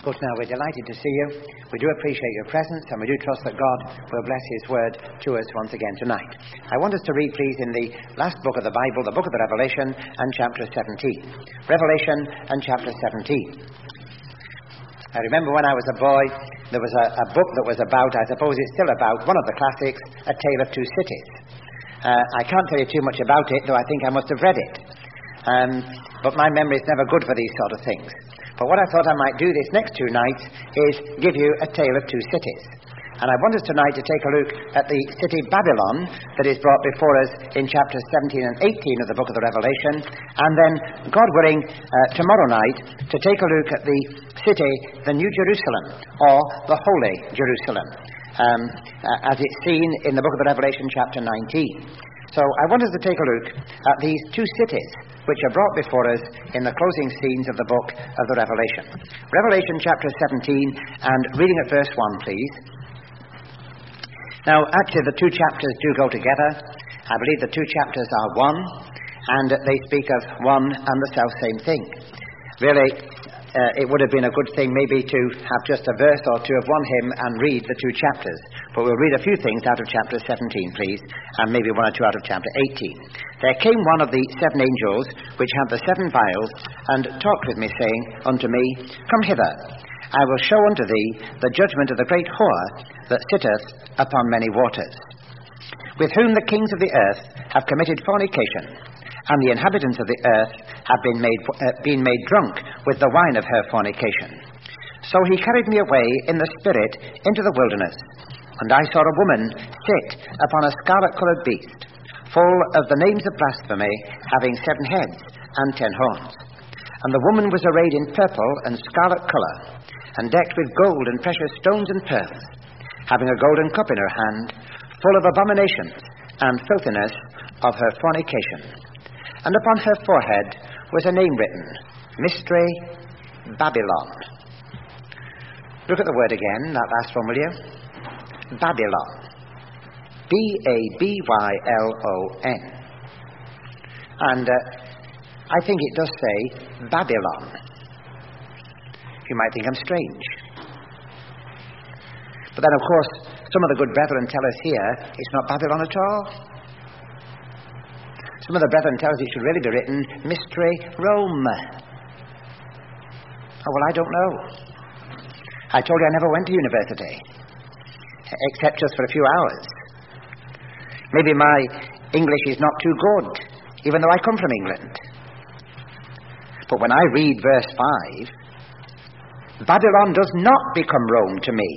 Good now, we're delighted to see you. We do appreciate your presence, and we do trust that God will bless His word to us once again tonight. I want us to read, please, in the last book of the Bible, the book of the Revelation, and chapter 17. Revelation and chapter 17. I remember when I was a boy, there was a book that was about, I suppose it's still about, one of the classics, A Tale of Two Cities. I can't tell you too much about it, though I think I must have read it. But my memory is never good for these sort of things. But what I thought I might do this next two nights is give you a tale of two cities. And I want us tonight to take a look at the city Babylon that is brought before us in chapters 17 and 18 of the book of the Revelation. And then, God willing, tomorrow night to take a look at the city, the New Jerusalem, or the Holy Jerusalem, as it's seen in the book of the Revelation chapter 19. So I want us to take a look at these two cities which are brought before us in the closing scenes of the book of the Revelation. Revelation chapter 17, and reading at verse 1, please. Now, actually, the two chapters do go together. I believe the two chapters are one, and they speak of one and the self-same thing. Really, it would have been a good thing maybe to have just a verse or two of one hymn and read the two chapters. But we'll read a few things out of chapter 17, please, and maybe one or two out of chapter 18. There came one of the seven angels which had the seven vials, and talked with me, saying unto me, Come hither, I will show unto thee the judgment of the great whore that sitteth upon many waters, with whom the kings of the earth have committed fornication, and the inhabitants of the earth have been made drunk with the wine of her fornication. So he carried me away in the spirit into the wilderness, and I saw a woman sit upon a scarlet-coloured beast, full of the names of blasphemy, having 7 heads and 10 horns. And the woman was arrayed in purple and scarlet colour, and decked with gold and precious stones and pearls, having a golden cup in her hand, full of abominations and filthiness of her fornication. And upon her forehead was a name written, Mystery Babylon. Look at the word again, that last one, will you? Babylon. B-A-B-Y-L-O-N. And I think it does say Babylon. You might think I'm strange. But then, of course, some of the good brethren tell us here it's not Babylon at all. Some of the brethren tell us it should really be written Mystery Rome. Oh, well, I don't know. I told you I never went to university, except just for a few hours. Maybe my English is not too good, even though I come from England. But when I read verse 5, Babylon does not become Rome to me.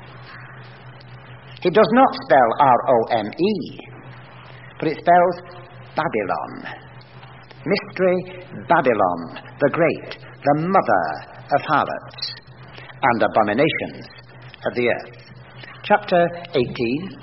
It does not spell R-O-M-E, but it spells Babylon. Mystery Babylon, the great, the mother of harlots and abominations of the earth. Chapter 18,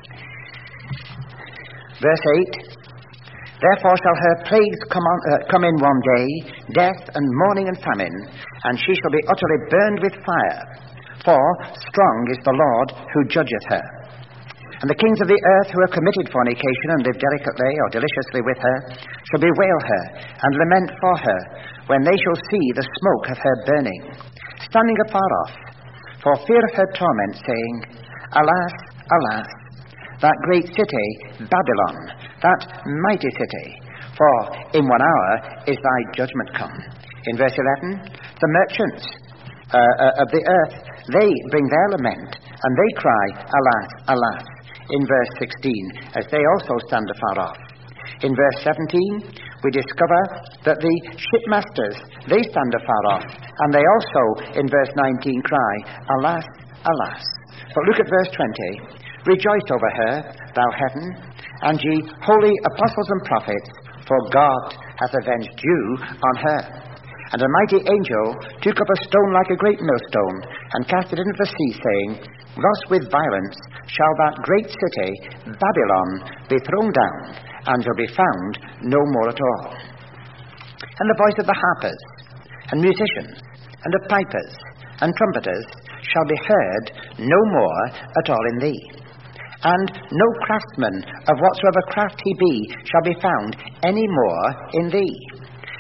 verse 8. Therefore shall her plagues come in one day, death and mourning and famine, and she shall be utterly burned with fire. For strong is the Lord who judgeth her. And the kings of the earth who have committed fornication and live delicately or deliciously with her shall bewail her and lament for her when they shall see the smoke of her burning, standing afar off, for fear of her torment, saying, Alas, alas, that great city, Babylon, that mighty city, for in 1 hour is thy judgment come. In verse 11, the merchants of the earth, they bring their lament, and they cry, Alas, alas, in verse 16, as they also stand afar off. In verse 17, we discover that the shipmasters, they stand afar off, and they also, in verse 19, cry, Alas, alas. But look at verse 20. Rejoice over her, thou heaven, and ye holy apostles and prophets, for God hath avenged you on her. And a mighty angel took up a stone like a great millstone, and cast it into the sea, saying, Thus with violence shall that great city, Babylon, be thrown down, and shall be found no more at all. And the voice of the harpers, and musicians, and of pipers, and trumpeters shall be heard no more at all in thee. And no craftsman of whatsoever craft he be shall be found any more in thee.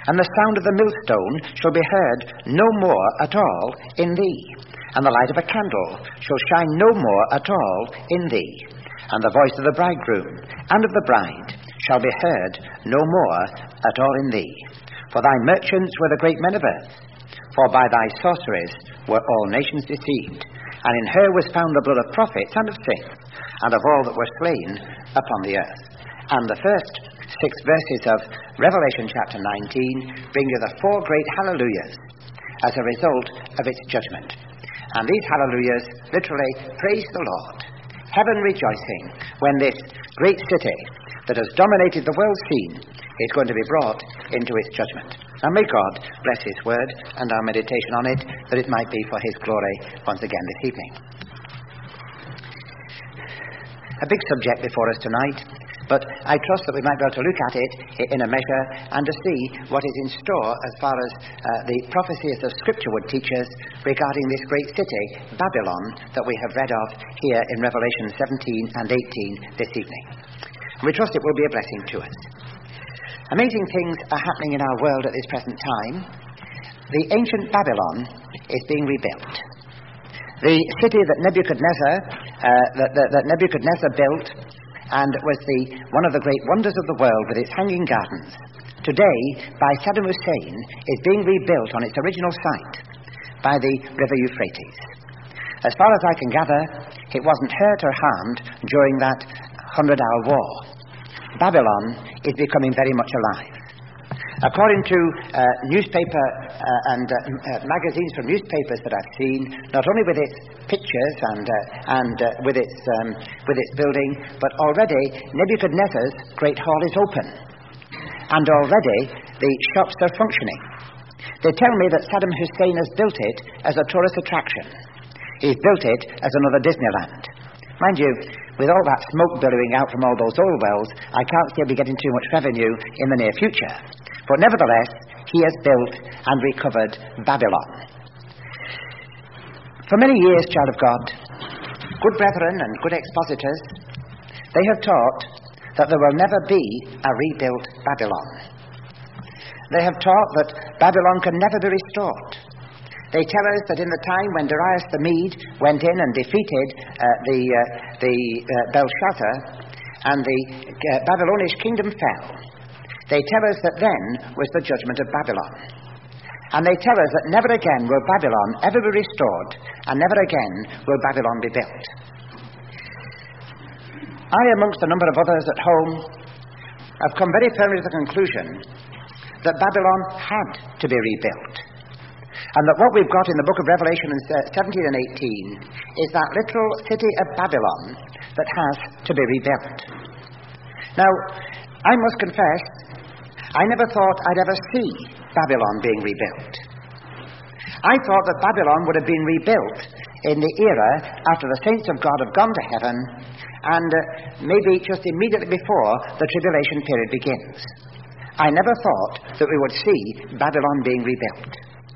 and the sound of the millstone shall be heard no more at all in thee. And the light of a candle shall shine no more at all in thee. And the voice of the bridegroom and of the bride shall be heard no more at all in thee. For thy merchants were the great men of earth. For by thy sorceries were all nations deceived. And in her was found the blood of prophets and of saints, and of all that were slain upon the earth. And the first 6 verses of Revelation chapter 19 bring you the 4 great hallelujahs as a result of its judgment. And these hallelujahs literally praise the Lord. Heaven rejoicing when this great city that has dominated the world scene is going to be brought into its judgment. And may God bless his word and our meditation on it, that it might be for his glory once again this evening. A big subject before us tonight, but I trust that we might be able to look at it in a measure and to see what is in store as far as the prophecies of Scripture would teach us regarding this great city, Babylon, that we have read of here in Revelation 17 and 18 this evening. And we trust it will be a blessing to us. Amazing things are happening in our world at this present time. The ancient Babylon is being rebuilt. The city that Nebuchadnezzar built and was one of the great wonders of the world with its hanging gardens, today, by Saddam Hussein, is being rebuilt on its original site by the river Euphrates. As far as I can gather, it wasn't hurt or harmed during that 100-hour war. Babylon is becoming very much alive. According to newspaper and magazines from newspapers that I've seen, not only with its pictures and with its building, but already Nebuchadnezzar's great hall is open, and already the shops are functioning. They tell me that Saddam Hussein has built it as a tourist attraction. He's built it as another Disneyland. Mind you, with all that smoke billowing out from all those oil wells, I can't see him getting too much revenue in the near future. But nevertheless, he has built and recovered Babylon. For many years, child of God, good brethren and good expositors, they have taught that there will never be a rebuilt Babylon. They have taught that Babylon can never be restored. They tell us that in the time when Darius the Mede went in and defeated Belshazzar and the Babylonish kingdom fell, they tell us that then was the judgment of Babylon. And they tell us that never again will Babylon ever be restored, and never again will Babylon be built. I, amongst a number of others at home, have come very firmly to the conclusion that Babylon had to be rebuilt. And that what we've got in the book of Revelation 17 and 18 is that little city of Babylon that has to be rebuilt. Now, I must confess, I never thought I'd ever see Babylon being rebuilt. I thought that Babylon would have been rebuilt in the era after the saints of God have gone to heaven and maybe just immediately before the tribulation period begins. I never thought that we would see Babylon being rebuilt.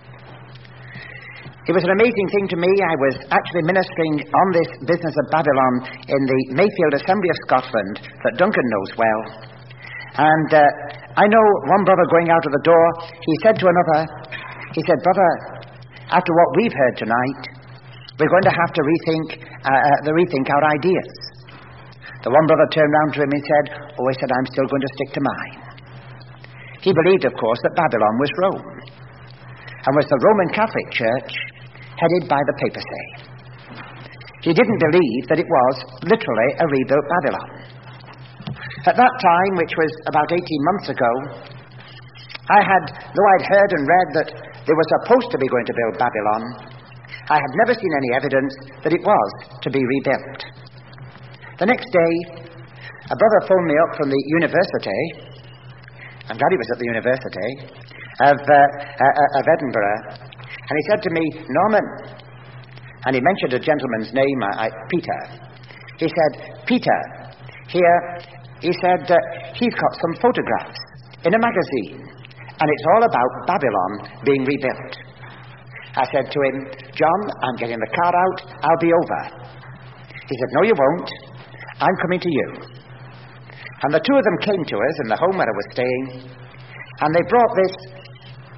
It was an amazing thing to me. I was actually ministering on this business of Babylon in the Mayfield Assembly of Scotland that Duncan knows well. And I know one brother going out of the door, he said to another, he said, "Brother, after what we've heard tonight, we're going to have to rethink our ideas." The one brother turned round to him and said, "Oh," he said, "I'm still going to stick to mine." He believed, of course, that Babylon was Rome and was the Roman Catholic Church headed by the papacy. He didn't believe that it was literally a rebuilt Babylon. At that time, which was about 18 months ago, though I'd heard and read that they were supposed to be going to build Babylon, I had never seen any evidence that it was to be rebuilt. The next day, a brother phoned me up from the university. I'm glad he was at the University of Edinburgh. And he said to me, "Norman," and he mentioned a gentleman's name, Peter. He said, "Peter, here," he said, "he's got some photographs in a magazine, and it's all about Babylon being rebuilt." I said to him, "John, I'm getting the car out, I'll be over." He said, "No, you won't. I'm coming to you." And the two of them came to us in the home where I was staying, and they brought this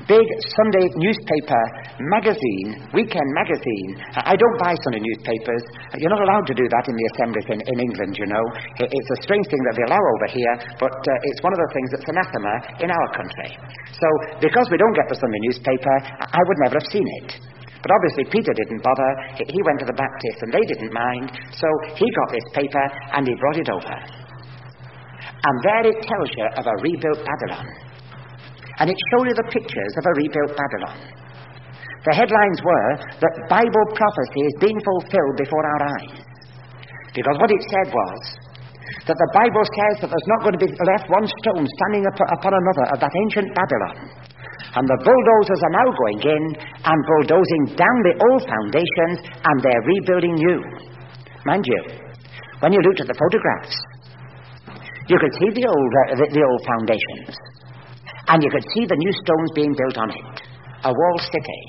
big Sunday newspaper magazine, weekend magazine. I don't buy Sunday newspapers. You're not allowed to do that in the assemblies in England, you know. It's a strange thing that they allow over here, but it's one of the things that's anathema in our country. So, because we don't get the Sunday newspaper, I would never have seen it. But obviously Peter didn't bother. He went to the Baptists and they didn't mind. So he got this paper and he brought it over. And there it tells you of a rebuilt Babylon. And it showed you the pictures of a rebuilt Babylon. The headlines were that Bible prophecy is being fulfilled before our eyes. Because what it said was that the Bible says that there's not going to be left one stone standing upon another of that ancient Babylon. And the bulldozers are now going in and bulldozing down the old foundations, and they're rebuilding new. Mind you, when you looked at the photographs, you could see the old foundations, and you could see the new stones being built on it. A walled city.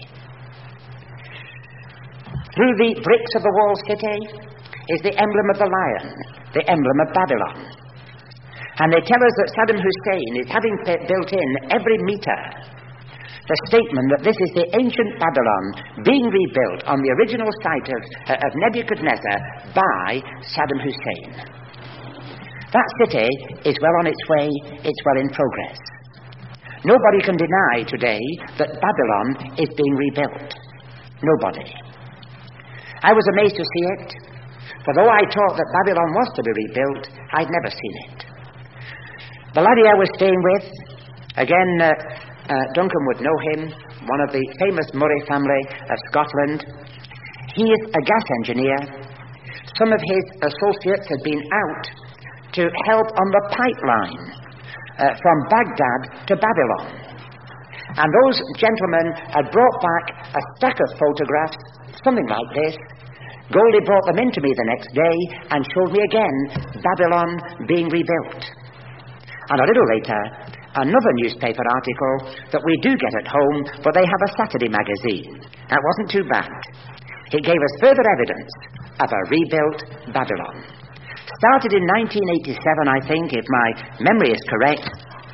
Through the bricks of the walled city is the emblem of the lion, the emblem of Babylon. And they tell us that Saddam Hussein is having built in every meter the statement that this is the ancient Babylon being rebuilt on the original site of Nebuchadnezzar by Saddam Hussein. That city is well on its way, it's well in progress. Nobody can deny today that Babylon is being rebuilt. Nobody. I was amazed to see it, for though I thought that Babylon was to be rebuilt, I'd never seen it. The laddie I was staying with, again, Duncan would know him, one of the famous Murray family of Scotland. He is a gas engineer. Some of his associates had been out to help on the pipeline from Baghdad to Babylon. And those gentlemen had brought back a stack of photographs, something like this. Goldie brought them in to me the next day and showed me again Babylon being rebuilt. And a little later, another newspaper article that we do get at home, but they have a Saturday magazine. That wasn't too bad. It gave us further evidence of a rebuilt Babylon. Started in 1987, I think, if my memory is correct.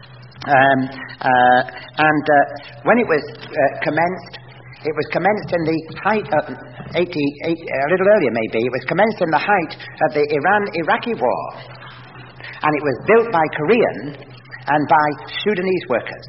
When it was commenced, it was commenced in the height of a little earlier maybe. It was commenced in the height of the Iran-Iraqi war. And it was built by Korean and by Sudanese workers.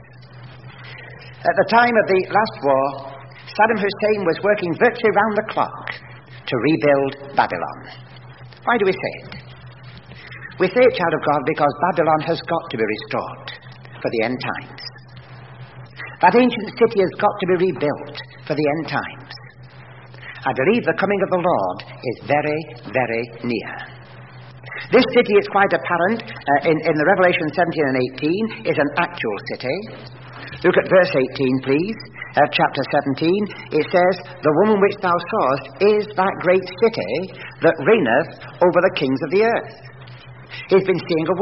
At the time of the last war, Saddam Hussein was working virtually round the clock to rebuild Babylon. Why do we say it? We say it, child of God, because Babylon has got to be restored for the end times. That ancient city has got to be rebuilt for the end times. I believe the coming of the Lord is very, very near. This city, is quite apparent in the Revelation 17 and 18, is an actual city. Look at verse 18, please. Chapter 17. It says, "The woman which thou sawest is that great city that reigneth over the kings of the earth." He's been seeing a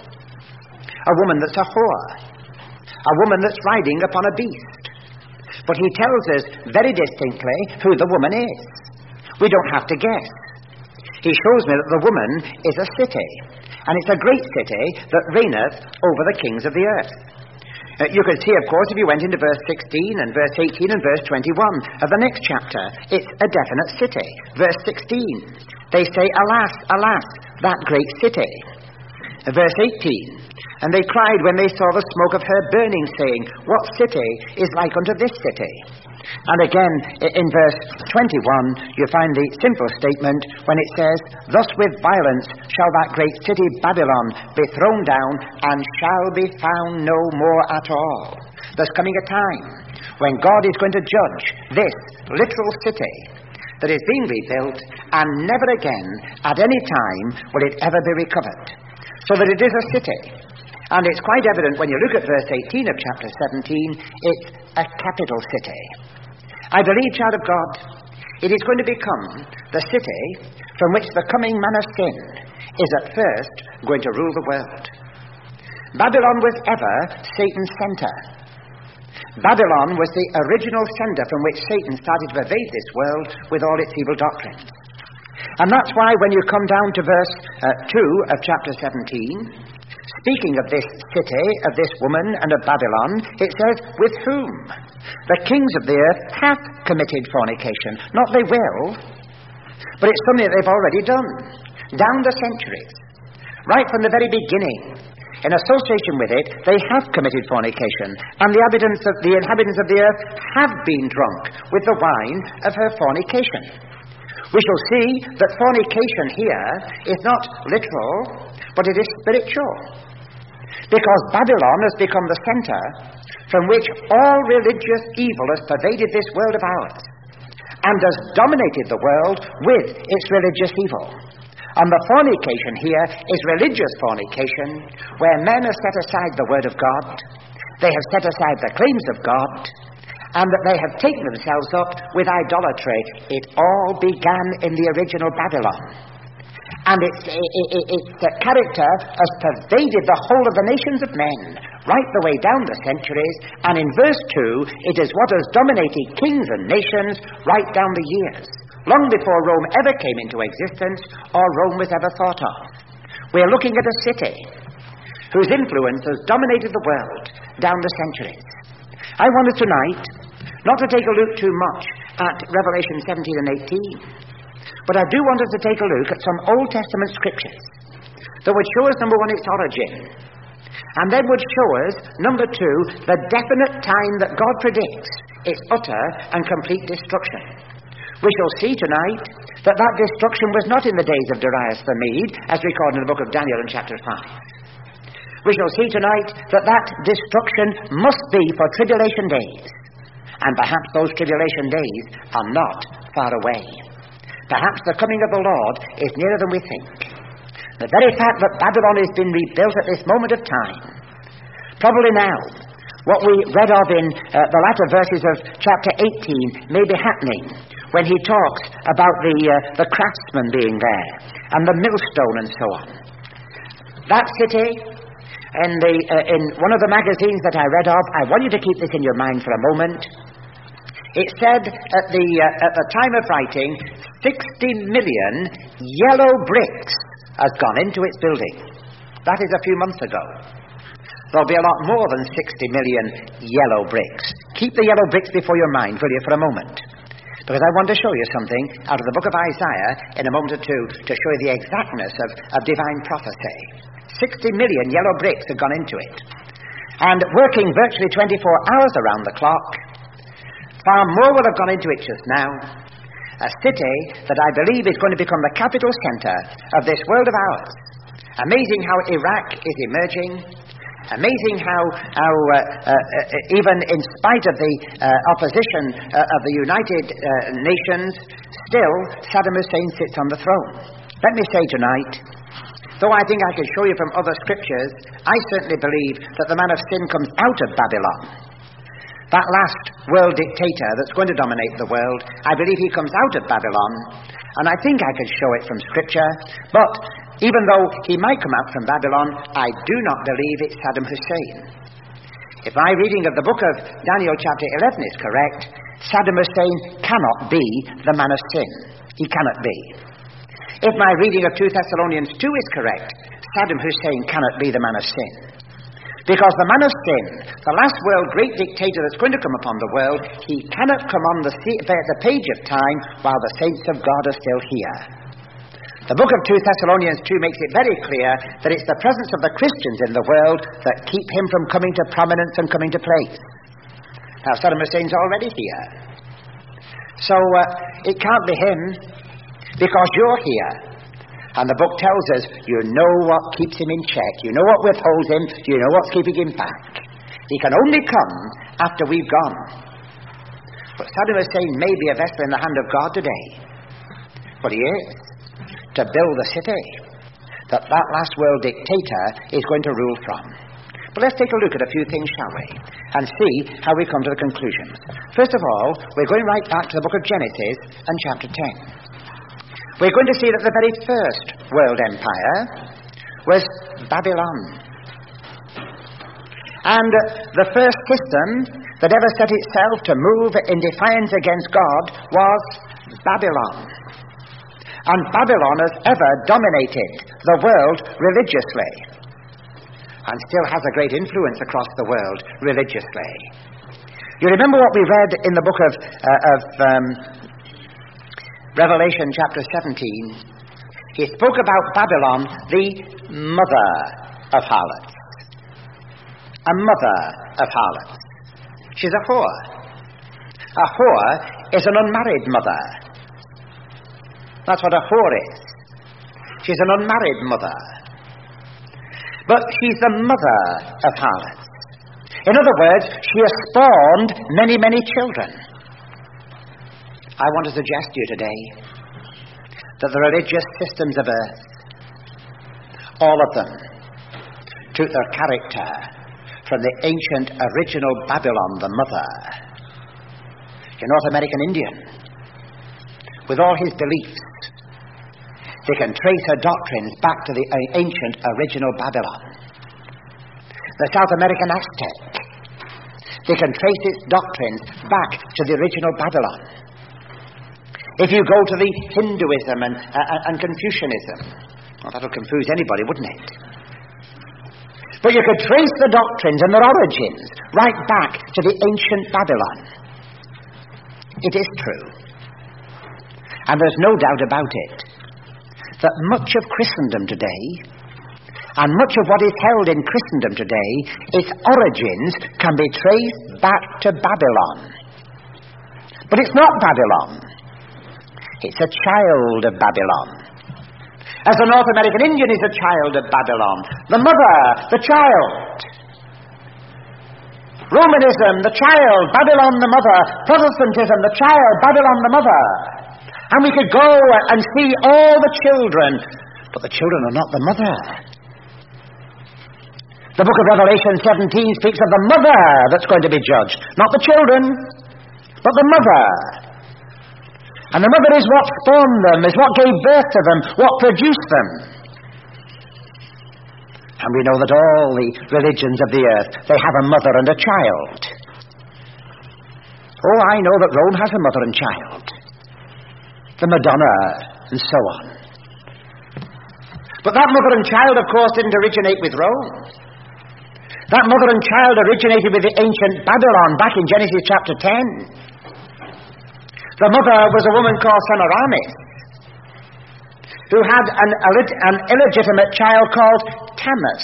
woman that's a whore, a woman that's riding upon a beast. But he tells us very distinctly who the woman is. We don't have to guess. He shows me that the woman is a city, and it's a great city that reigneth over the kings of the earth. You can see, of course, if you went into verse 16 and verse 18 and verse 21 of the next chapter, it's a definite city. Verse 16, they say, "Alas, alas, that great city." Verse 18, "And they cried when they saw the smoke of her burning, saying, What city is like unto this city?" And again, in verse 21, you find the simple statement when it says, "Thus with violence shall that great city Babylon be thrown down, and shall be found no more at all." There's coming a time when God is going to judge this literal city that is being rebuilt, and never again, at any time, will it ever be recovered. So that it is a city. And it's quite evident when you look at verse 18 of chapter 17, it's a capital city. I believe, child of God, it is going to become the city from which the coming man of sin is at first going to rule the world. Babylon was ever Satan's center. Babylon was the original center from which Satan started to pervade this world with all its evil doctrines. And that's why when you come down to verse 2 of chapter 17, Speaking of this city, of this woman, and of Babylon, it says, with whom? The kings of the earth have committed fornication. Not they will, but it's something that they've already done. Down the centuries, right from the very beginning, in association with it, they have committed fornication, and the inhabitants of the earth have been drunk with the wine of her fornication. We shall see that fornication here is not literal, but it is spiritual. Because Babylon has become the center from which all religious evil has pervaded this world of ours, and has dominated the world with its religious evil. And the fornication here is religious fornication, where men have set aside the word of God, they have set aside the claims of God, and that they have taken themselves up with idolatry. It all began in the original Babylon. And its character has pervaded the whole of the nations of men, right the way down the centuries, and in verse 2, it is what has dominated kings and nations right down the years, long before Rome ever came into existence, or Rome was ever thought of. We are looking at a city whose influence has dominated the world down the centuries. I wanted tonight not to take a look too much at Revelation 17 and 18, but I do want us to take a look at some Old Testament scriptures that would show us, number one, its origin, and then would show us, number two, the definite time that God predicts its utter and complete destruction. We shall see tonight that that destruction was not in the days of Darius the Mede, as recorded in the book of Daniel in chapter 5. We shall see tonight that that destruction must be for tribulation days, and perhaps those tribulation days are not far away. Perhaps the coming of the Lord is nearer than we think. The very fact that Babylon has been rebuilt at this moment of time, probably now, what we read of in the latter verses of chapter 18 may be happening when he talks about the craftsman being there and the millstone and so on. That city, in one of the magazines that I read of, I want you to keep this in your mind for a moment. It said at the time of writing, 60 million yellow bricks has gone into its building. That is a few months ago. There'll be a lot more than 60 million yellow bricks. Keep the yellow bricks before your mind, will you, for a moment? Because I want to show you something out of the book of Isaiah in a moment or two to show you the exactness of divine prophecy. 60 million yellow bricks have gone into it. And working virtually 24 hours around the clock, far more will have gone into it just now. A city that I believe is going to become the capital center of this world of ours. Amazing how Iraq is emerging. Amazing how even in spite of the opposition of the United Nations, still Saddam Hussein sits on the throne. Let me say tonight, though I think I can show you from other scriptures, I certainly believe that the man of sin comes out of Babylon. That last world dictator that's going to dominate the world, I believe he comes out of Babylon, and I think I could show it from Scripture, but even though he might come out from Babylon, I do not believe it's Saddam Hussein. If my reading of the book of Daniel chapter 11 is correct, Saddam Hussein cannot be the man of sin. He cannot be. If my reading of 2 Thessalonians 2 is correct, Saddam Hussein cannot be the man of sin. Because the man of sin, the last world great dictator that's going to come upon the world, he cannot come on the page of time while the saints of God are still here. The book of 2 Thessalonians 2 makes it very clear that it's the presence of the Christians in the world that keep him from coming to prominence and coming to place. Now, Saddam Hussein's already here. So it can't be him because you're here. And the book tells us, you know what keeps him in check. You know what withholds him. You know what's keeping him back. He can only come after we've gone. But Saddam Hussein may be a vessel in the hand of God today. But he is. To build a city that last world dictator is going to rule from. But let's take a look at a few things, shall we? And see how we come to the conclusions. First of all, we're going right back to the book of Genesis and chapter 10. We're going to see that the very first world empire was Babylon. And the first system that ever set itself to move in defiance against God was Babylon. And Babylon has ever dominated the world religiously. and still has a great influence across the world religiously. You remember what we read in the book of Revelation chapter 17? He spoke about Babylon, the mother of harlots. A mother of harlots. She's a whore. A whore is an unmarried mother. That's what a whore is. She's an unmarried mother. But she's the mother of harlots. In other words, she has spawned many, many children. I want to suggest to you today that the religious systems of earth, all of them, took their character from the ancient original Babylon, the mother. Your North American Indian, with all his beliefs, they can trace her doctrines back to the ancient original Babylon. The South American Aztec, they can trace its doctrines back to the original Babylon. If you go to the Hinduism and Confucianism, well, that would confuse anybody, wouldn't it? But you could trace the doctrines and their origins right back to the ancient Babylon. It is true, and there's no doubt about it, that much of Christendom today, and much of what is held in Christendom today, its origins can be traced back to Babylon. But it's not Babylon. It's a child of Babylon. As a North American Indian is a child of Babylon. The mother, the child. Romanism, the child. Babylon, the mother. Protestantism, the child. Babylon, the mother. And we could go and see all the children, but the children are not the mother. The book of Revelation 17 speaks of the mother that's going to be judged. Not the children, but the mother. And the mother is what spawned them, is what gave birth to them, what produced them. And we know that all the religions of the earth, they have a mother and a child. Oh, I know that Rome has a mother and child. The Madonna, and so on. But that mother and child, of course, didn't originate with Rome. That mother and child originated with the ancient Babylon back in Genesis chapter 10. The mother was a woman called Semiramis, who had an illegitimate child called Tammuz.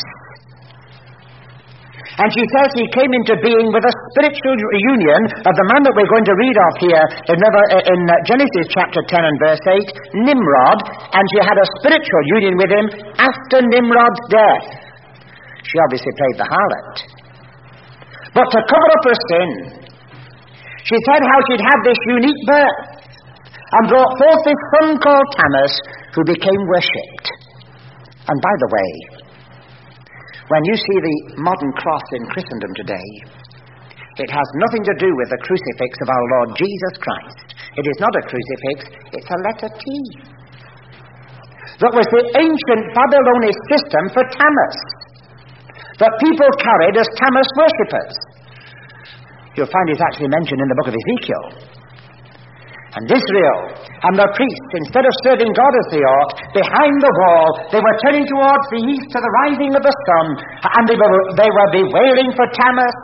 And she says he came into being with a spiritual union of the man that we're going to read of here in Genesis chapter 10 and verse 8, Nimrod, and she had a spiritual union with him after Nimrod's death. She obviously played the harlot. But to cover up her sin, she said how she'd had this unique birth and brought forth this son called Tammuz, who became worshipped. And by the way, when you see the modern cross in Christendom today, it has nothing to do with the crucifix of our Lord Jesus Christ. It is not a crucifix, it's a letter T. That was the ancient Babylonish system for Tammuz, that people carried as Tammuz worshippers. You'll find it's actually mentioned in the book of Ezekiel. And Israel and their priests, instead of serving God as they ought, behind the wall, they were turning towards the east to the rising of the sun, and they were bewailing for Tammuz.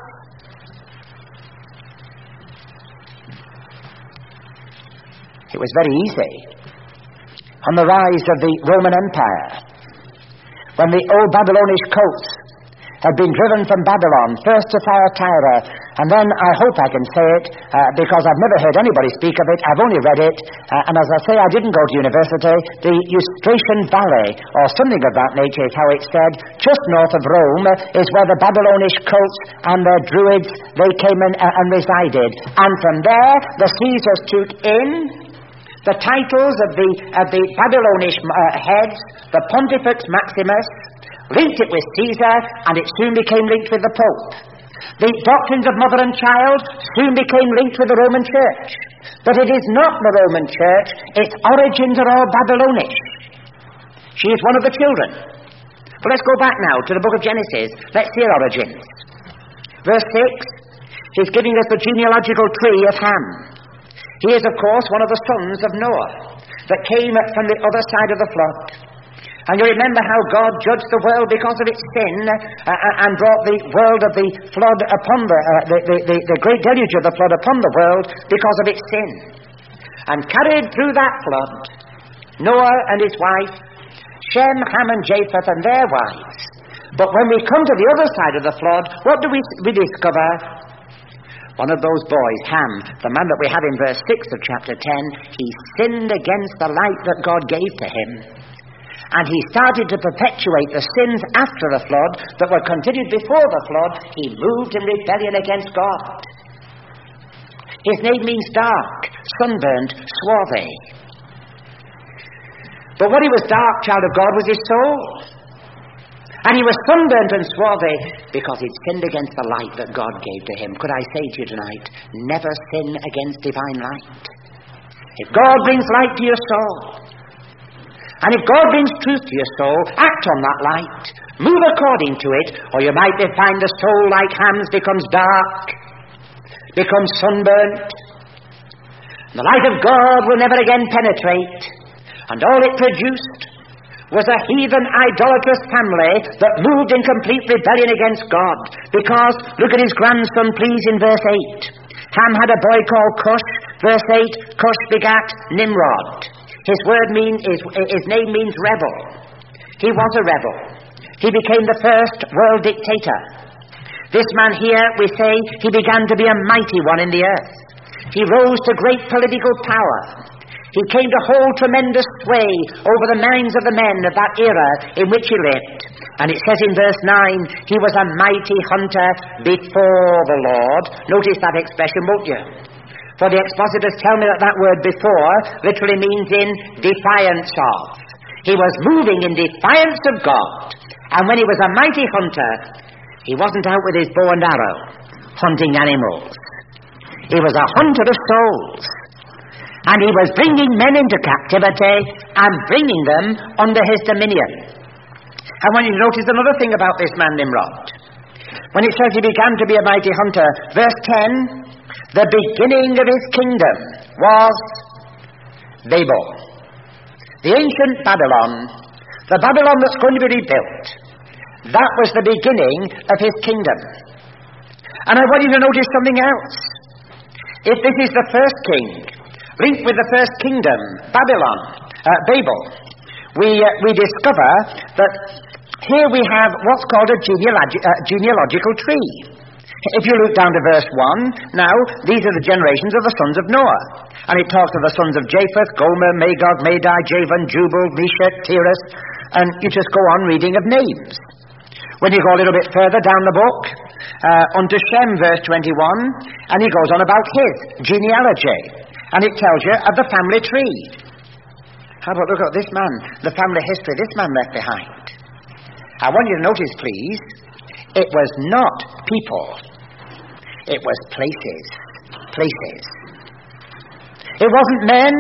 It was very easy on the rise of the Roman Empire, when the old Babylonish coats had been driven from Babylon, first to Thyatira, and then, I hope I can say it, because I've never heard anybody speak of it, I've only read it, and as I say, I didn't go to university, the Eustratian Valley, or something of that nature is how it's said, just north of Rome, is where the Babylonish cults and their druids, they came in and resided. And from there, the Caesars took in the titles of the Babylonish heads, the Pontifex Maximus, linked it with Caesar, and it soon became linked with the Pope. The doctrines of mother and child soon became linked with the Roman Church. But it is not the Roman Church, its origins are all Babylonish. She is one of the children. But let's go back now to the book of Genesis. Let's see her origins. Verse 6, he's giving us the genealogical tree of Ham. He is, of course, one of the sons of Noah that came from the other side of the flood. And you remember how God judged the world because of its sin and brought the world of the flood upon the great deluge of the flood upon the world because of its sin. And carried through that flood Noah and his wife, Shem, Ham and Japheth and their wives. But when we come to the other side of the flood, what do we discover? One of those boys, Ham, the man that we have in verse 6 of chapter 10, he sinned against the light that God gave to him. And he started to perpetuate the sins after the flood that were continued before the flood. He moved in rebellion against God. His name means dark, sunburnt, swarthy. But what he was dark, child of God, was his soul. And he was sunburnt and swarthy because he'd sinned against the light that God gave to him. Could I say to you tonight, never sin against divine light. If God brings light to your soul, and if God brings truth to your soul, act on that light. Move according to it, or you might find the soul like Ham's becomes dark, becomes sunburnt. The light of God will never again penetrate. And all it produced was a heathen, idolatrous family that moved in complete rebellion against God. Because, look at his grandson, please, in verse 8. Ham had a boy called Cush. Verse 8, Cush begat Nimrod. His name means rebel. He was a rebel. He became the first world dictator. This man here, we say, he began to be a mighty one in the earth. He rose to great political power. He came to hold tremendous sway over the minds of the men of that era in which he lived. And it says in verse 9, he was a mighty hunter before the Lord. Notice that expression, won't you? For the expositors tell me that word before literally means in defiance of. He was moving in defiance of God. And when he was a mighty hunter, he wasn't out with his bow and arrow, hunting animals. He was a hunter of souls. And he was bringing men into captivity and bringing them under his dominion. I want you to notice another thing about this man Nimrod. When it says he began to be a mighty hunter, verse 10, the beginning of his kingdom was Babel. The ancient Babylon, the Babylon that's going to be rebuilt, that was the beginning of his kingdom. And I want you to notice something else. If this is the first king, linked with the first kingdom, Babel, we discover that here we have what's called a genealogical tree. If you look down to verse 1, now, these are the generations of the sons of Noah. And it talks of the sons of Japheth, Gomer, Magog, Madai, Javan, Jubal, Meshach, Tiras, and you just go on reading of names. When you go a little bit further down the book, unto Shem, verse 21, and he goes on about his genealogy. And it tells you of the family tree. How about look at this man, the family history this man left behind. I want you to notice, please, it was not people. It was places. Places. It wasn't men.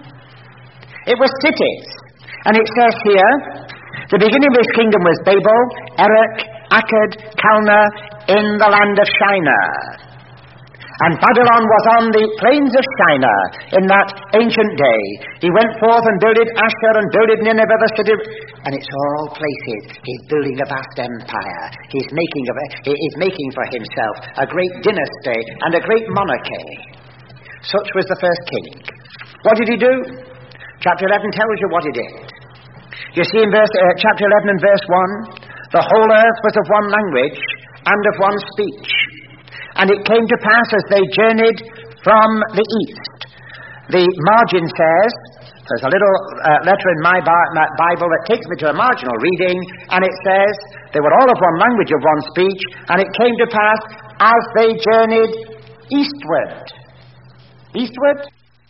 It was cities. And it says here, the beginning of his kingdom was Babel, Erech, Akkad, Calneh, in the land of Shinar. And Babylon was on the plains of Shinar in that ancient day. He went forth and builded Asher and builded Nineveh, the city. And it's all places. He's building a vast empire. He's making for himself a great dynasty and a great monarchy. Such was the first king. What did he do? Chapter 11 tells you what he did. You see in chapter 11 and verse 1, the whole earth was of one language and of one speech. And it came to pass as they journeyed from the east. The margin says, there's a little letter in my Bible that takes me to a marginal reading, and it says, they were all of one language, of one speech, and it came to pass as they journeyed eastward. Eastward?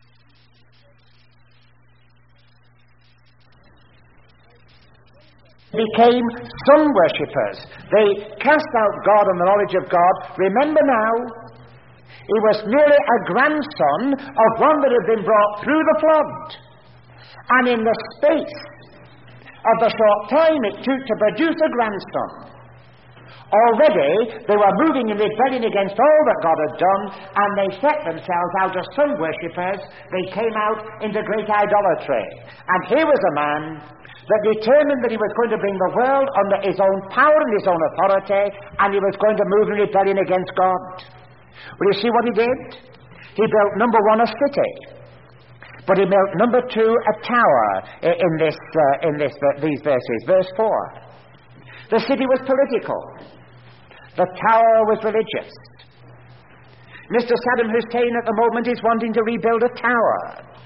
Became sun worshippers. They cast out God and the knowledge of God. Remember now, he was merely a grandson of one that had been brought through the flood. And in the space of the short time it took to produce a grandson, already they were moving in rebellion against all that God had done, and they set themselves out as sun worshippers. They came out into great idolatry. And here was a man that determined that he was going to bring the world under his own power and his own authority, and he was going to move in rebellion against God. Well, you see what he did? He built, number one, a city. But he built, number two, a tower in these verses. Verse 4. The city was political. The tower was religious. Mr. Saddam Hussein at the moment is wanting to rebuild a tower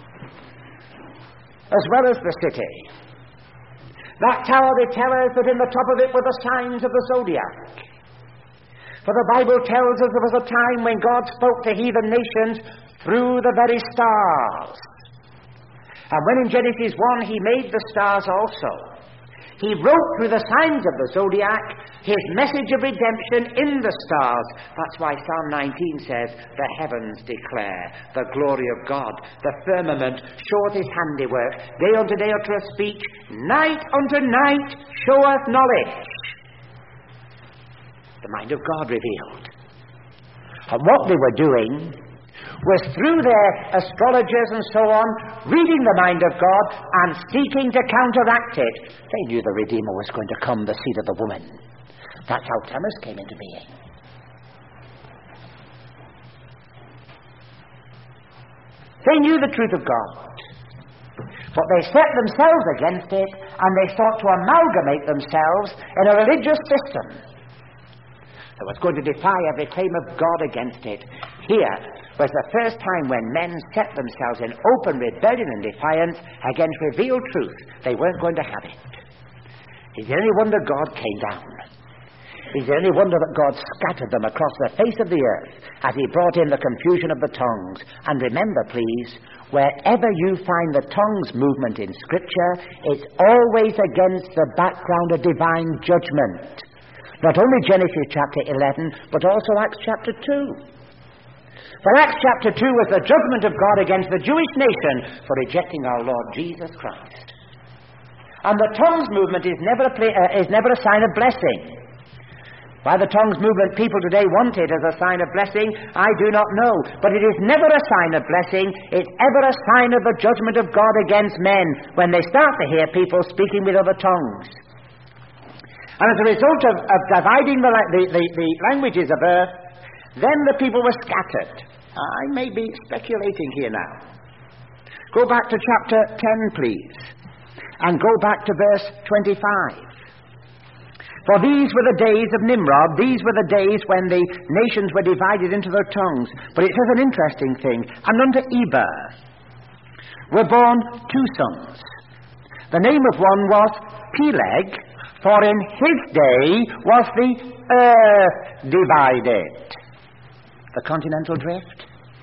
as well as the city. That tower, they tell us, that in the top of it were the signs of the zodiac. For the Bible tells us there was a time when God spoke to heathen nations through the very stars. And when in Genesis 1 he made the stars also, he wrote through the signs of the zodiac his message of redemption in the stars. That's why Psalm 19 says, the heavens declare the glory of God. The firmament showeth his handiwork. Day unto day uttereth speech. Night unto night showeth knowledge. The mind of God revealed. And what they were doing was, through their astrologers and so on, reading the mind of God and seeking to counteract it. They knew the Redeemer was going to come, the seed of the woman. That's how Tammuz came into being. They knew the truth of God, but they set themselves against it, and they sought to amalgamate themselves in a religious system that was going to defy every claim of God against it. Here was the first time when men set themselves in open rebellion and defiance against revealed truth. They weren't going to have it. Is there any wonder God came down? Is there any wonder that God scattered them across the face of the earth as he brought in the confusion of the tongues? And remember, please, wherever you find the tongues movement in Scripture, it's always against the background of divine judgment. Not only Genesis chapter 11, but also Acts chapter 2. For Acts chapter 2 was the judgment of God against the Jewish nation for rejecting our Lord Jesus Christ. And the tongues movement is never a sign of blessing. Why the tongues movement people today want it as a sign of blessing, I do not know. But it is never a sign of blessing. It's ever a sign of the judgment of God against men when they start to hear people speaking with other tongues. And as a result of dividing the languages of earth, then the people were scattered. I may be speculating here now. Go back to chapter 10, please, and go back to verse 25. For these were the days of Nimrod. These were the days when the nations were divided into their tongues. But it says an interesting thing. And unto Eber were born two sons. The name of one was Peleg, for in his day was the earth divided. The continental drift.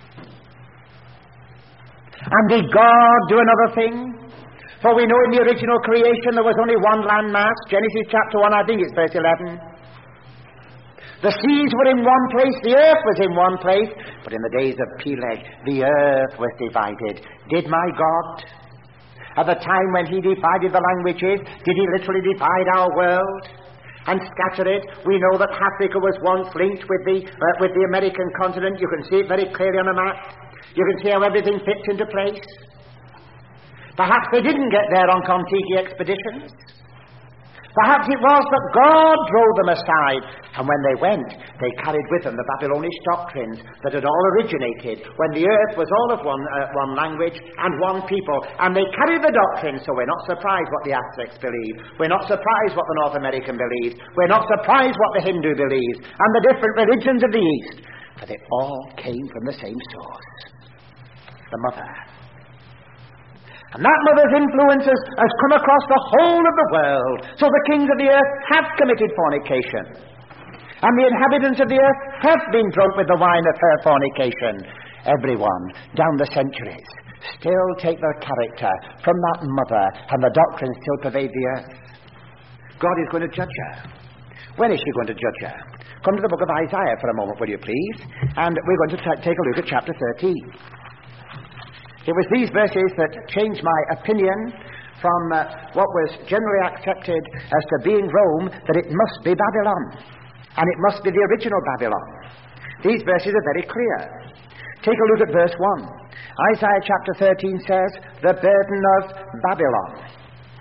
And did God do another thing? For we know in the original creation there was only one land mass. Genesis chapter 1, I think it's verse 11. The seas were in one place, the earth was in one place. But in the days of Peleg, the earth was divided. Did my God, at the time when he divided the languages, did he literally divide our world and scatter it? We know that Africa was once linked with the American continent. You can see it very clearly on a map. You can see how everything fits into place. Perhaps they didn't get there on Kon-Tiki expeditions. Perhaps it was that God drove them aside, and when they went, they carried with them the Babylonish doctrines that had all originated when the earth was all of one language and one people, and they carried the doctrines. So we're not surprised what the Aztecs believe. We're not surprised what the North American believes. We're not surprised what the Hindu believes, and the different religions of the East, for they all came from the same source, the mother. And that mother's influence has come across the whole of the world. So the kings of the earth have committed fornication. And the inhabitants of the earth have been drunk with the wine of her fornication. Everyone, down the centuries, still take their character from that mother, and the doctrines still pervade the earth. God is going to judge her. When is she going to judge her? Come to the book of Isaiah for a moment, will you please? And we're going to take a look at chapter 13. It was these verses that changed my opinion from what was generally accepted as to being Rome, that it must be Babylon, and it must be the original Babylon. These verses are very clear. Take a look at verse 1. Isaiah chapter 13 says, the burden of Babylon.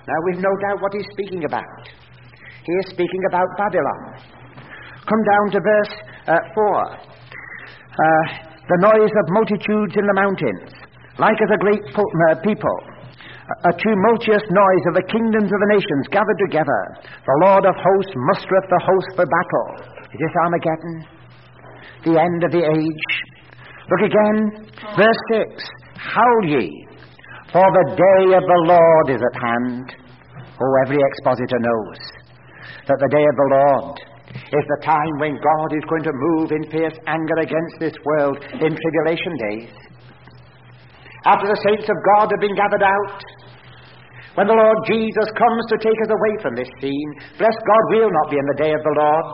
Now, we've no doubt what he's speaking about. He is speaking about Babylon. Come down to verse 4. The noise of multitudes in the mountains, like as a great people, a tumultuous noise of the kingdoms of the nations gathered together. The Lord of hosts mustereth the host for battle. Is this Armageddon? The end of the age? Look again, verse 6. Howl ye, for the day of the Lord is at hand. Oh, every expositor knows that the day of the Lord is the time when God is going to move in fierce anger against this world in tribulation days. After the saints of God have been gathered out, when the Lord Jesus comes to take us away from this scene, bless God, we'll not be in the day of the Lord.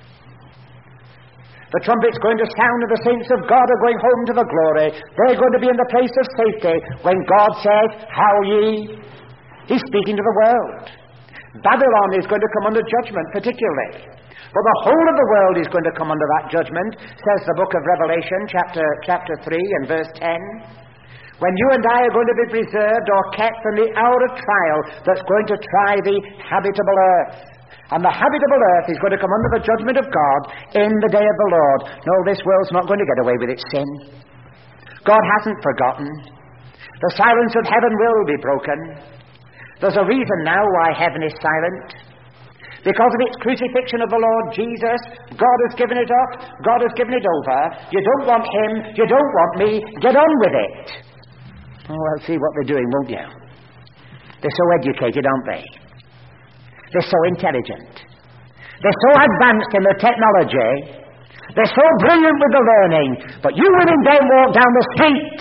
The trumpet's going to sound and the saints of God are going home to the glory. They're going to be in the place of safety when God says, howl ye. He's speaking to the world. Babylon is going to come under judgment particularly. But the whole of the world is going to come under that judgment, says the book of Revelation, chapter 3 and verse 10. When you and I are going to be preserved or kept from the hour of trial that's going to try the habitable earth. And the habitable earth is going to come under the judgment of God in the day of the Lord. No, this world's not going to get away with its sin. God hasn't forgotten. The silence of heaven will be broken. There's a reason now why heaven is silent. Because of its crucifixion of the Lord Jesus, God has given it up. God has given it over. You don't want him. You don't want me. Get on with it. Oh, well, see what they're doing, won't you? They're so educated, aren't they? They're so intelligent. They're so advanced in the technology. They're so brilliant with the learning. But you women don't walk down the street.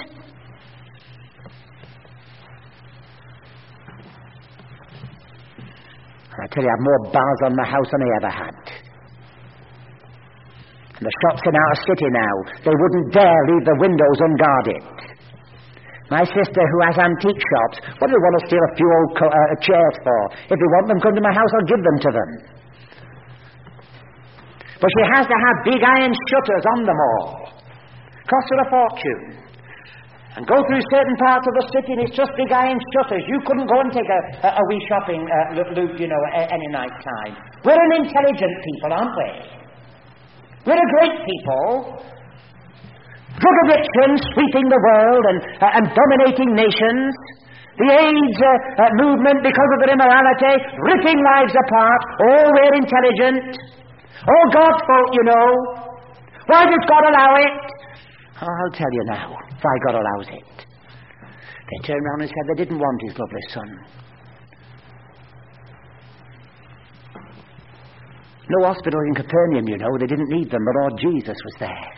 I tell you, I have more bars on the house than I ever had. And the shops in our city now, they wouldn't dare leave the windows unguarded. My sister, who has antique shops, what do they want to steal a few old chairs for? If they want them, come to my house, I'll give them to them. But she has to have big iron shutters on them all. Cost her a fortune. And go through certain parts of the city and it's just big iron shutters. You couldn't go and take a wee shopping loop, any night time. We're an intelligent people, aren't we? We're a great people. Drug addiction sweeping the world and dominating nations. The AIDS movement because of their immorality, ripping lives apart. Oh, we're intelligent. Oh, God's fault, you know. Why does God allow it? Oh, I'll tell you now why God allows it. They turned around and said they didn't want his lovely son. No hospital in Capernaum, you know. They didn't need them. The Lord Jesus was there.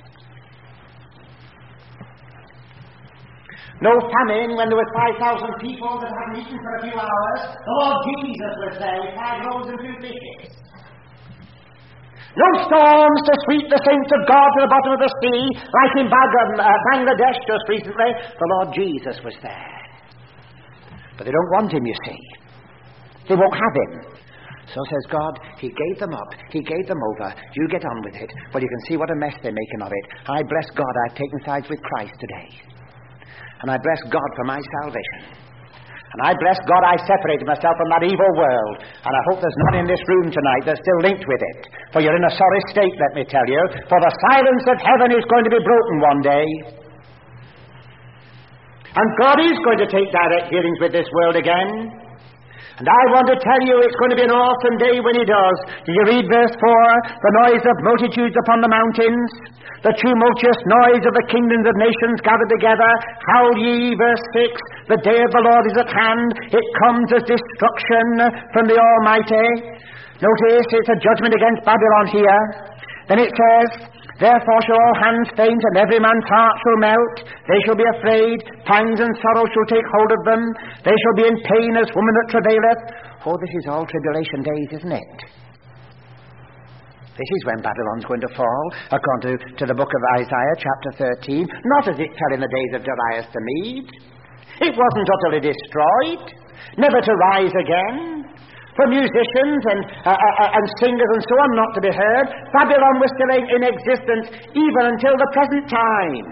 No famine when there were 5,000 people that hadn't eaten for a few hours. The Lord Jesus was there with 5 loaves and 2 fishes. No storms to sweep the saints of God to the bottom of the sea, like in Bangladesh just recently. The Lord Jesus was there. But they don't want him, you see. They won't have him. So says God, he gave them up. He gave them over. You get on with it. But you can see what a mess they're making of it. I bless God I've taken sides with Christ today. And I bless God for my salvation. And I bless God I separated myself from that evil world. And I hope there's none in this room tonight that's still linked with it. For you're in a sorry state, let me tell you. For the silence of heaven is going to be broken one day. And God is going to take direct dealings with this world again. And I want to tell you it's going to be an awesome day when he does. Did you read verse 4? The noise of multitudes upon the mountains, the tumultuous noise of the kingdoms of nations gathered together. Howl ye, verse 6, the day of the Lord is at hand. It comes as destruction from the Almighty. Notice it's a judgment against Babylon here. Then it says, therefore shall all hands faint, and every man's heart shall melt. They shall be afraid. Pangs and sorrow shall take hold of them. They shall be in pain as woman that travaileth. Oh, this is all tribulation days, isn't it? This is when Babylon's going to fall, according to the book of Isaiah, chapter 13. Not as it fell in the days of Darius the Mede. It wasn't utterly destroyed, never to rise again. For musicians and singers and so on not to be heard, Babylon was still in existence even until the present time.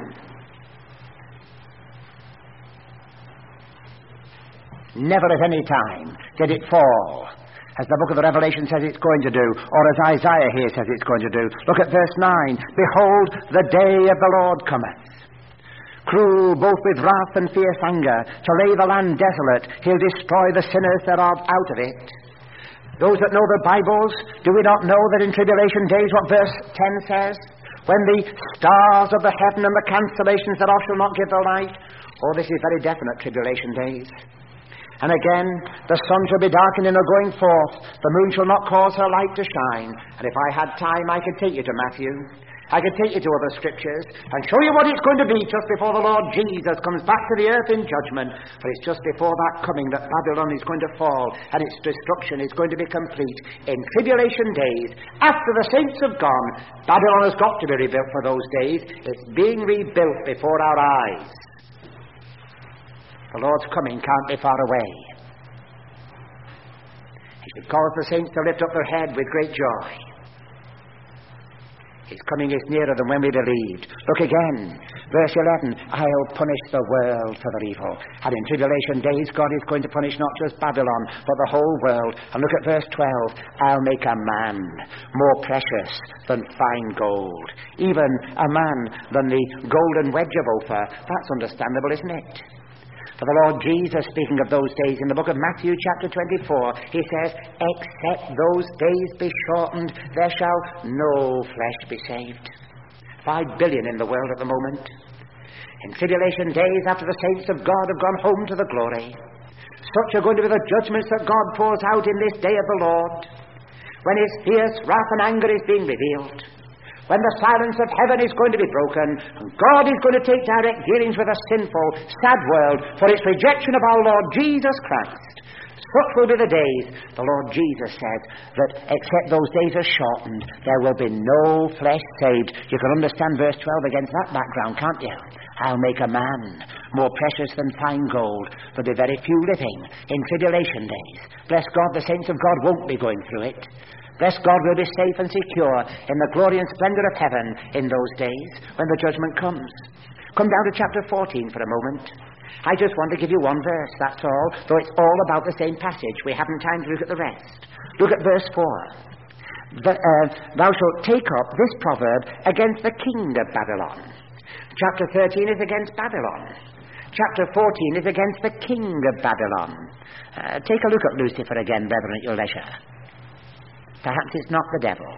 Never at any time did it fall, as the book of the Revelation says it's going to do, or as Isaiah here says it's going to do. Look at verse 9. Behold, the day of the Lord cometh, cruel both with wrath and fierce anger, to lay the land desolate. He'll destroy the sinners thereof out of it. Those that know the Bibles, do we not know that in tribulation days, what verse 10 says? When the stars of the heaven and the constellations thereof shall not give their light. Oh, this is very definite, tribulation days. And again, the sun shall be darkened in her going forth. The moon shall not cause her light to shine. And if I had time, I could take you to Matthew. I could take you to other scriptures and show you what it's going to be just before the Lord Jesus comes back to the earth in judgment. For it's just before that coming that Babylon is going to fall and its destruction is going to be complete. In tribulation days, after the saints have gone, Babylon has got to be rebuilt for those days. It's being rebuilt before our eyes. The Lord's coming can't be far away. He should cause the saints to lift up their head with great joy. His coming is nearer than when we believed. Look again, verse 11. I'll punish the world for their evil. And in tribulation days, God is going to punish not just Babylon, but the whole world. And look at verse 12. I'll make a man more precious than fine gold, even a man than the golden wedge of Ophir. That's understandable, isn't it? For the Lord Jesus, speaking of those days in the book of Matthew chapter 24, he says, except those days be shortened, there shall no flesh be saved. 5 billion in the world at the moment. In tribulation days, after the saints of God have gone home to the glory, such are going to be the judgments that God pours out in this day of the Lord, when his fierce wrath and anger is being revealed, when the silence of heaven is going to be broken, and God is going to take direct dealings with a sinful, sad world for its rejection of our Lord Jesus Christ. Such will be the days, the Lord Jesus said, that except those days are shortened, there will be no flesh saved. You can understand verse 12 against that background, can't you? I'll make a man more precious than fine gold. There'll be very few living in tribulation days. Bless God, the saints of God won't be going through it. Bless God, we'll be safe and secure in the glory and splendor of heaven in those days when the judgment comes. Come down to chapter 14 for a moment. I just want to give you one verse, that's all, though it's all about the same passage. We haven't time to look at the rest. Look at verse 4. Thou shalt take up this proverb against the king of Babylon. Chapter 13 is against Babylon. Chapter 14 is against the king of Babylon. Take a look at Lucifer again, brethren, at your leisure. Perhaps it's not the devil.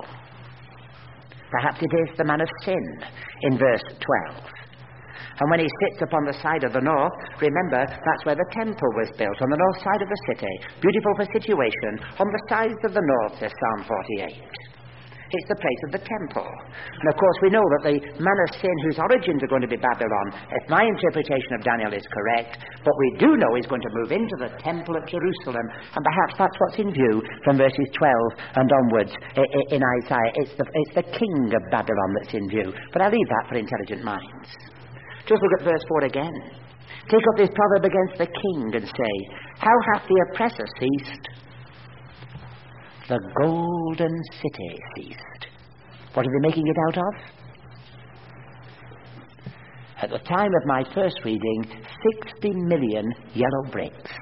Perhaps it is the man of sin in verse 12. And when he sits upon the side of the north, remember, that's where the temple was built, on the north side of the city. Beautiful for situation. On the sides of the north, says Psalm 48. It's the place of the temple. And of course we know that the man of sin whose origins are going to be Babylon, if my interpretation of Daniel is correct, but we do know he's going to move into the temple at Jerusalem, and perhaps that's what's in view from verses 12 and onwards in Isaiah. It's the king of Babylon that's in view. But I'll leave that for intelligent minds. Just look at verse 4 again. Take up this proverb against the king and say, how hath the oppressor ceased? The golden city ceased. What are they making it out of? At the time of my first reading, 60 million yellow bricks.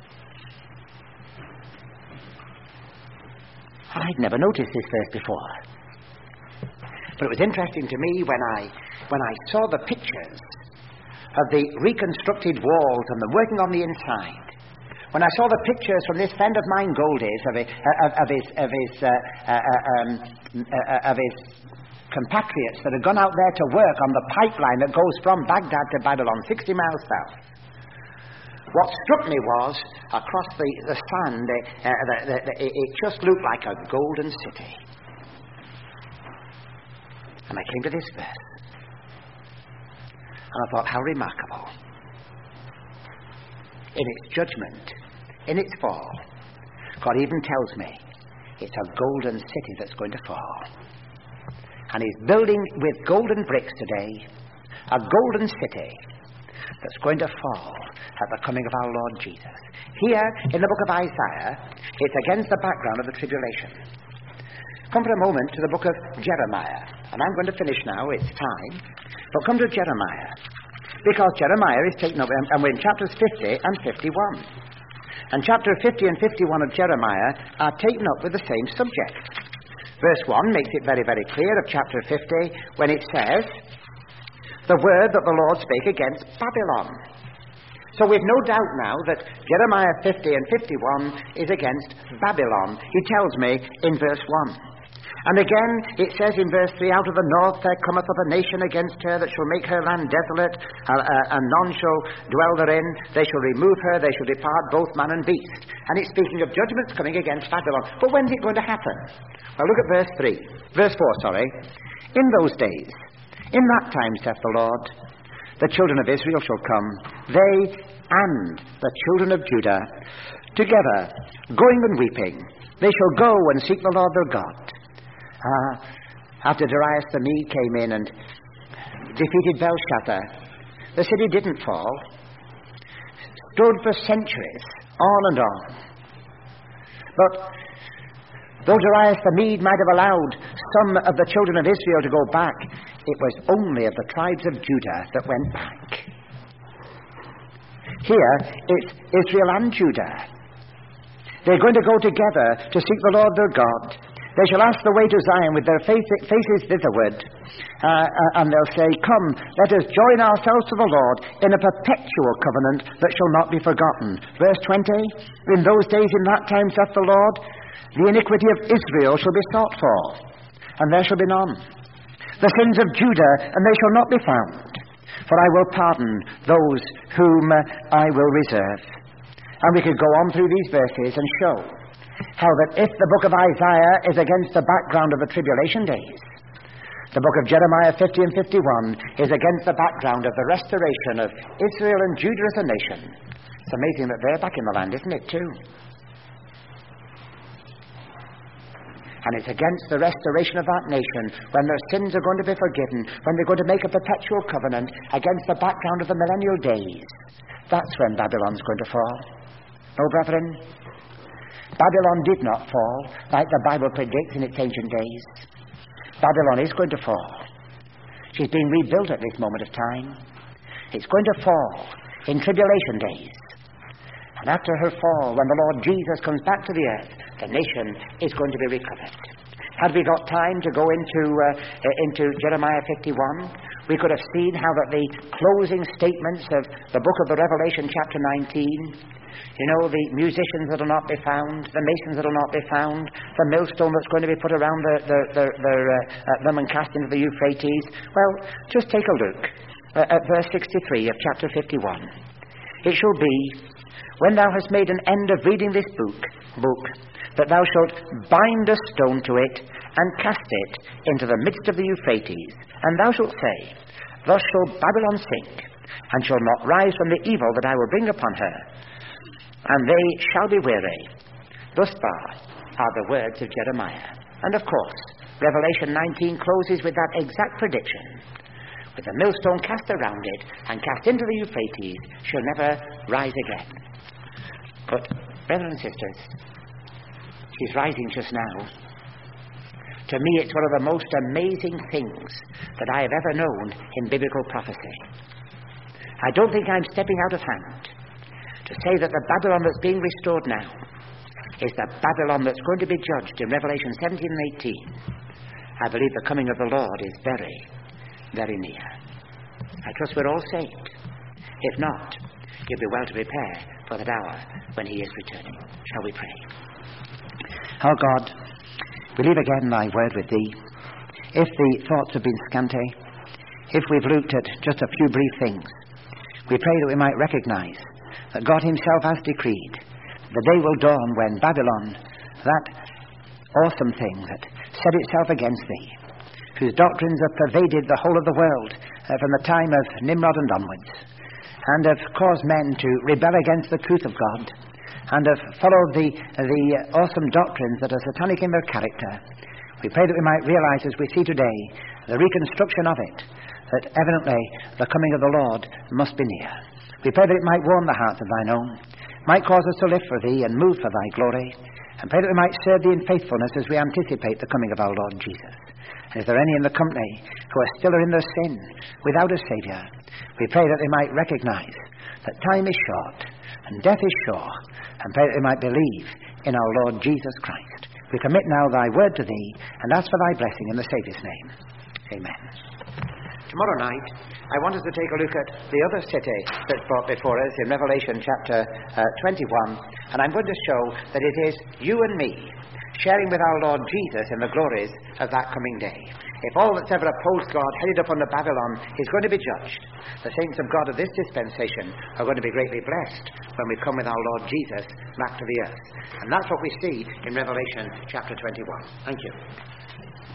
I'd never noticed this verse before. But it was interesting to me when I saw the pictures of the reconstructed walls and the working on the inside. When I saw the pictures from this friend of mine, Goldie's, of his compatriots that had gone out there to work on the pipeline that goes from Baghdad to Babylon, 60 miles south. What struck me was, across the sand, it just looked like a golden city. And I came to this verse. And I thought, how remarkable. In its judgment, in its fall, God even tells me it's a golden city that's going to fall. And he's building with golden bricks today a golden city that's going to fall at the coming of our Lord Jesus. Here, in the book of Isaiah, it's against the background of the tribulation. Come for a moment to the book of Jeremiah. And I'm going to finish now, it's time. But come to Jeremiah. Because Jeremiah is taken up, and we're in chapters 50 and 51. And chapter 50 and 51 of Jeremiah are taken up with the same subject. Verse 1 makes it very, very clear of chapter 50 when it says, the word that the Lord spake against Babylon. So we've no doubt now that Jeremiah 50 and 51 is against Babylon. He tells me in verse 1. And again, it says in verse 3, out of the north there cometh up a nation against her that shall make her land desolate, and none shall dwell therein. They shall remove her, they shall depart, both man and beast. And it's speaking of judgments coming against Babylon. But when's it going to happen? Well, look at verse 4. In those days, in that time, saith the Lord, the children of Israel shall come, they and the children of Judah, together, going and weeping. They shall go and seek the Lord their God. After Darius the Mede came in and defeated Belshazzar, the city didn't fall. Stood for centuries, on and on. But though Darius the Mede might have allowed some of the children of Israel to go back, it was only of the tribes of Judah that went back. Here, it's Israel and Judah. They're going to go together to seek the Lord their God. They shall ask the way to Zion with their faces thitherward. And they'll say, come, let us join ourselves to the Lord in a perpetual covenant that shall not be forgotten. Verse 20, in those days, in that time, saith the Lord, the iniquity of Israel shall be sought for, and there shall be none. The sins of Judah, and they shall not be found. For I will pardon those whom I will reserve. And we could go on through these verses and show how that if the book of Isaiah is against the background of the tribulation days, the book of Jeremiah 50 and 51 is against the background of the restoration of Israel and Judah as a nation. It's amazing that they're back in the land, isn't it, too? And it's against the restoration of that nation when their sins are going to be forgiven, when they're going to make a perpetual covenant against the background of the millennial days. That's when Babylon's going to fall. No, brethren? Babylon did not fall like the Bible predicts in its ancient days. Babylon is going to fall. She's being rebuilt at this moment of time. It's going to fall in tribulation days. And after her fall, when the Lord Jesus comes back to the earth, the nation is going to be recovered. Had we got time to go into Jeremiah 51, we could have seen how that the closing statements of the book of the Revelation, chapter 19, you know, the musicians that will not be found, the masons that will not be found, the millstone that's going to be put around them and cast into the Euphrates. Well, just take a look at verse 63 of chapter 51. It shall be, when thou hast made an end of reading this book, that thou shalt bind a stone to it, and cast it into the midst of the Euphrates. And thou shalt say, thus shall Babylon sink, and shall not rise from the evil that I will bring upon her. And they shall be weary. Thus far are the words of Jeremiah. And of course, Revelation 19 closes with that exact prediction. With the millstone cast around it, and cast into the Euphrates, shall never rise again. But, brothers and sisters, she's rising just now. To me, it's one of the most amazing things that I have ever known in biblical prophecy. I don't think I'm stepping out of hand to say that the Babylon that's being restored now is the Babylon that's going to be judged in Revelation 17 and 18. I believe the coming of the Lord is very, very near. I trust we're all saved. If not, you'll be well to prepare for that hour when he is returning. Shall we pray? Our God, we leave again thy word with thee. If the thoughts have been scanty, if we've looked at just a few brief things, we pray that we might recognize that God himself has decreed the day will dawn when Babylon, that awesome thing that set itself against thee, whose doctrines have pervaded the whole of the world from the time of Nimrod and onwards, and have caused men to rebel against the truth of God, and have followed the awesome doctrines that are satanic in their character. We pray that we might realize, as we see today, the reconstruction of it, that evidently the coming of the Lord must be near. We pray that it might warm the hearts of thine own, might cause us to live for thee and move for thy glory, and pray that we might serve thee in faithfulness as we anticipate the coming of our Lord Jesus. And if there are any in the company who are still in their sin, without a Saviour, we pray that they might recognize that time is short, and death is sure, and pray that they might believe in our Lord Jesus Christ. We commit now thy word to thee, and ask for thy blessing in the Saviour's name. Amen. Tomorrow night, I want us to take a look at the other city that's brought before us in Revelation chapter 21, and I'm going to show that it is you and me sharing with our Lord Jesus in the glories of that coming day. If all that's ever opposed God headed up under Babylon is going to be judged, the saints of God of this dispensation are going to be greatly blessed when we come with our Lord Jesus back to the earth. And that's what we see in Revelation chapter 21. Thank you.